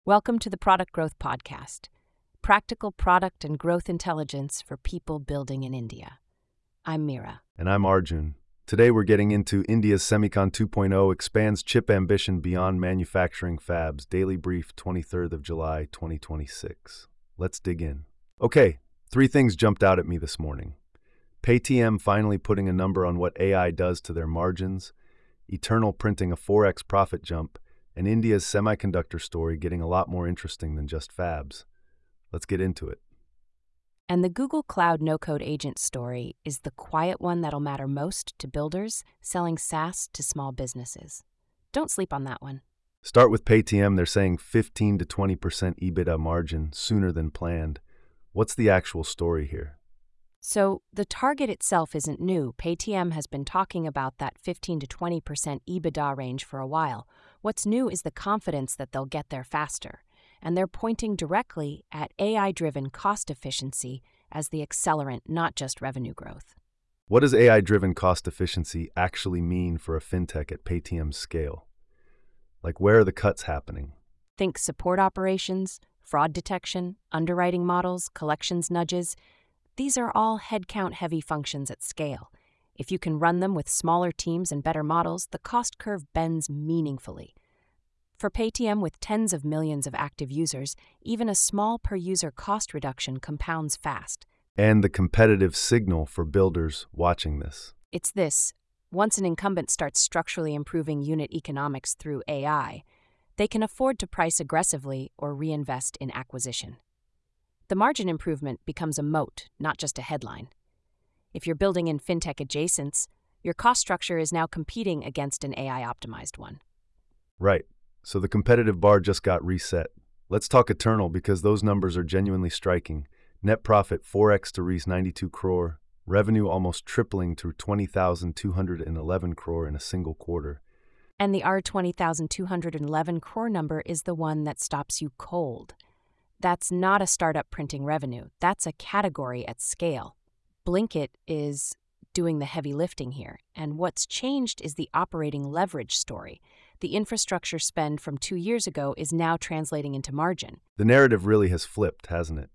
Welcome to the Product Growth Podcast, practical product and growth intelligence for people building in India. I'm Mira. And I'm Arjun. Today we're getting into India's Semicon 2.0 expands chip ambition beyond manufacturing fabs, Daily Brief, 23rd of July, 2026. Let's dig in. Okay, 3 things jumped out at me this morning. Paytm finally putting a number on what AI does to their margins, Eternal printing a 4x profit jump, and India's semiconductor story getting a lot more interesting than just fabs. Let's get into it. And the Google Cloud no-code agent story is the quiet one that'll matter most to builders selling SaaS to small businesses. Don't sleep on that one. Start with Paytm. They're saying 15 to 20% EBITDA margin sooner than planned. What's the actual story here? So the target itself isn't new. Paytm has been talking about that 15 to 20% EBITDA range for a while. What's new is the confidence that they'll get there faster. And they're pointing directly at AI-driven cost efficiency as the accelerant, not just revenue growth. What does AI-driven cost efficiency actually mean for a fintech at Paytm's scale? Like, where are the cuts happening? Think support operations, fraud detection, underwriting models, collections nudges. These are all headcount-heavy functions at scale. If you can run them with smaller teams and better models, the cost curve bends meaningfully. For Paytm, with tens of millions of active users, even a small per-user cost reduction compounds fast. And the competitive signal for builders watching this. It's this: once an incumbent starts structurally improving unit economics through AI, they can afford to price aggressively or reinvest in acquisition. The margin improvement becomes a moat, not just a headline. If you're building in fintech adjacents, your cost structure is now competing against an AI-optimized one. Right. So the competitive bar just got reset. Let's talk Eternal because those numbers are genuinely striking. Net profit 4x to reach 92 crore, revenue almost tripling to 20,211 crore in a single quarter. And the R20,211 crore number is the one that stops you cold. That's not a startup printing revenue. That's a category at scale. Blinkit is doing the heavy lifting here, and what's changed is the operating leverage story. The infrastructure spend from 2 years ago is now translating into margin. The narrative really has flipped, hasn't it?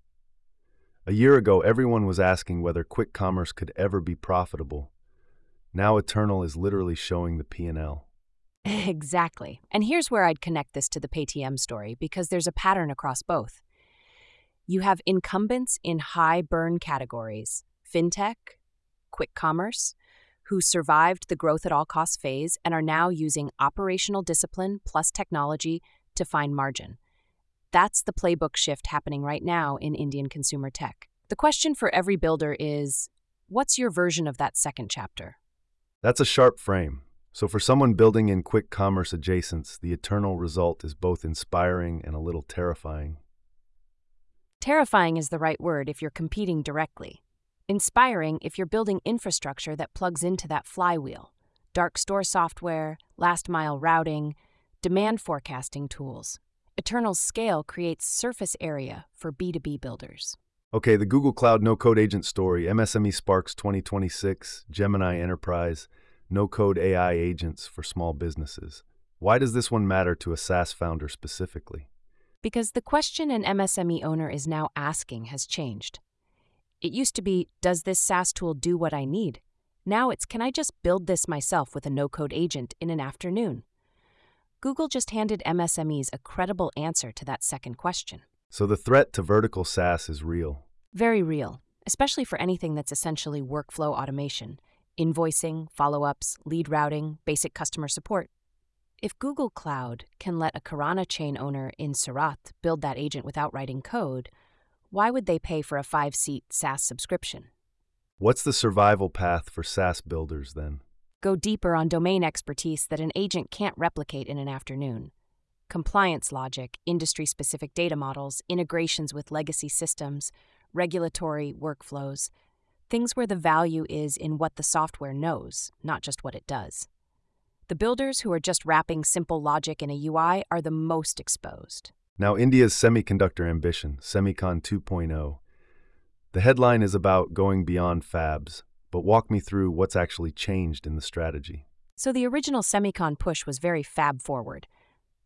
A year ago, everyone was asking whether quick commerce could ever be profitable. Now Eternal is literally showing the P&L. Exactly. And here's where I'd connect this to the Paytm story, because there's a pattern across both. You have incumbents in high burn categories, fintech, quick commerce, who survived the growth at all costs phase and are now using operational discipline plus technology to find margin. That's the playbook shift happening right now in Indian consumer tech. The question for every builder is, what's your version of that second chapter? That's a sharp frame. So for someone building in quick commerce adjacents, the Eternal result is both inspiring and a little terrifying. Terrifying is the right word if you're competing directly. Inspiring if you're building infrastructure that plugs into that flywheel. Dark store software, last-mile routing, demand forecasting tools. Eternal's scale creates surface area for B2B builders. Okay, the Google Cloud no-code agent story, MSME Sparks 2026, Gemini Enterprise, no-code AI agents for small businesses. Why does this one matter to a SaaS founder specifically? Because the question an MSME owner is now asking has changed. It used to be, does this SaaS tool do what I need? Now it's, can I just build this myself with a no-code agent in an afternoon? Google just handed MSMEs a credible answer to that second question. So the threat to vertical SaaS is real. Very real, especially for anything that's essentially workflow automation, invoicing, follow-ups, lead routing, basic customer support. If Google Cloud can let a Kirana chain owner in Surat build that agent without writing code, why would they pay for a 5-seat SaaS subscription? What's the survival path for SaaS builders then? Go deeper on domain expertise that an agent can't replicate in an afternoon. Compliance logic, industry-specific data models, integrations with legacy systems, regulatory workflows, things where the value is in what the software knows, not just what it does. The builders who are just wrapping simple logic in a UI are the most exposed. Now, India's semiconductor ambition, Semicon 2.0. The headline is about going beyond fabs, but walk me through what's actually changed in the strategy. So the original Semicon push was very fab-forward.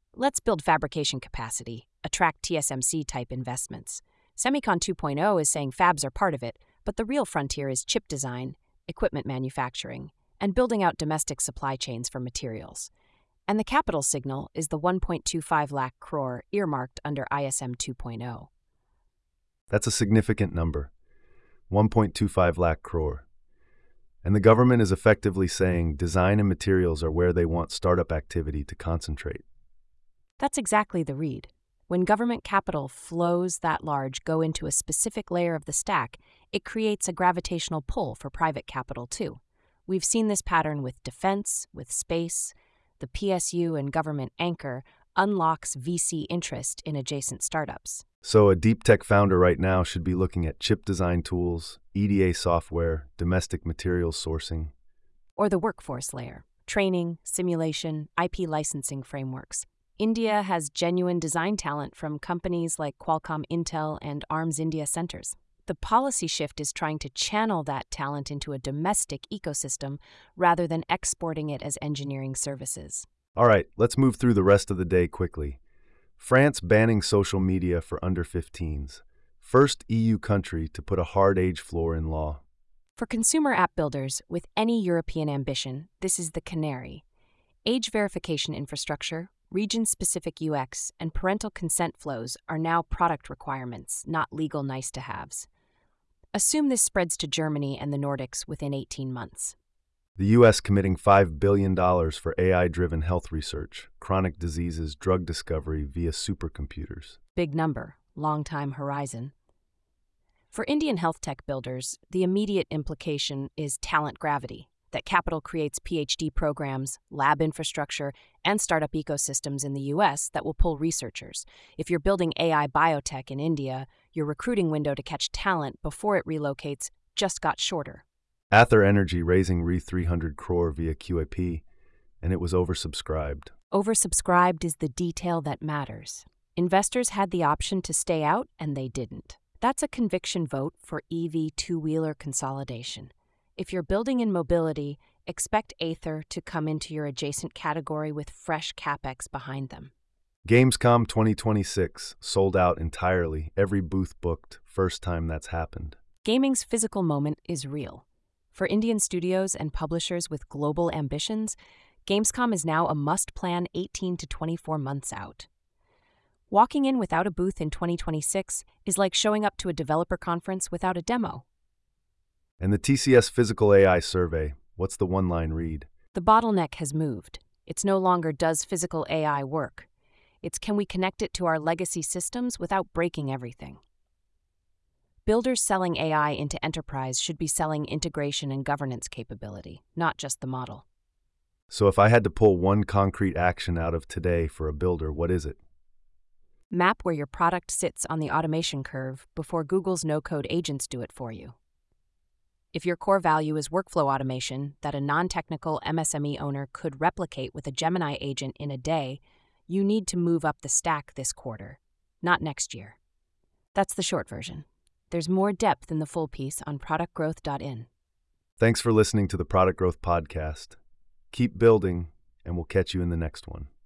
Let's build fabrication capacity, attract TSMC-type investments. Semicon 2.0 is saying fabs are part of it, but the real frontier is chip design, equipment manufacturing, and building out domestic supply chains for materials. And the capital signal is the 1.25 lakh crore earmarked under ISM 2.0. That's a significant number, 1.25 lakh crore. And the government is effectively saying design and materials are where they want startup activity to concentrate. That's exactly the read. When government capital flows that large go into a specific layer of the stack, it creates a gravitational pull for private capital too. We've seen this pattern with defense, with space. The PSU and government anchor unlocks VC interest in adjacent startups. So a deep tech founder right now should be looking at chip design tools, EDA software, domestic materials sourcing. Or the workforce layer, training, simulation, IP licensing frameworks. India has genuine design talent from companies like Qualcomm, Intel, and ARM's India centers. The policy shift is trying to channel that talent into a domestic ecosystem rather than exporting it as engineering services. All right, let's move through the rest of the day quickly. France banning social media for under 15s. First EU country to put a hard age floor in law. For consumer app builders with any European ambition, this is the canary. Age verification infrastructure, region-specific UX, and parental consent flows are now product requirements, not legal nice-to-haves. Assume this spreads to Germany and the Nordics within 18 months. The U.S. committing $5 billion for AI-driven health research, chronic diseases, drug discovery via supercomputers. Big number, long-time horizon. For Indian health tech builders, the immediate implication is talent gravity, that capital creates PhD programs, lab infrastructure, and startup ecosystems in the U.S. that will pull researchers. If you're building AI biotech in India, your recruiting window to catch talent before it relocates just got shorter. Ather Energy raising $300 crore via QAP, and it was oversubscribed. Oversubscribed is the detail that matters. Investors had the option to stay out, and they didn't. That's a conviction vote for EV two-wheeler consolidation. If you're building in mobility, expect Ather to come into your adjacent category with fresh CapEx behind them. Gamescom 2026, sold out entirely, every booth booked, first time that's happened. Gaming's physical moment is real. For Indian studios and publishers with global ambitions, Gamescom is now a must-plan 18 to 24 months out. Walking in without a booth in 2026 is like showing up to a developer conference without a demo. And the TCS Physical AI survey, what's the one-line read? The bottleneck has moved. It's no longer does physical AI work. It's can we connect it to our legacy systems without breaking everything. Builders selling AI into enterprise should be selling integration and governance capability, not just the model. So if I had to pull one concrete action out of today for a builder, what is it? Map where your product sits on the automation curve before Google's no-code agents do it for you. If your core value is workflow automation that a non-technical MSME owner could replicate with a Gemini agent in a day, you need to move up the stack this quarter, not next year. That's the short version. There's more depth in the full piece on productgrowth.in. Thanks for listening to the Product Growth Podcast. Keep building, and we'll catch you in the next one.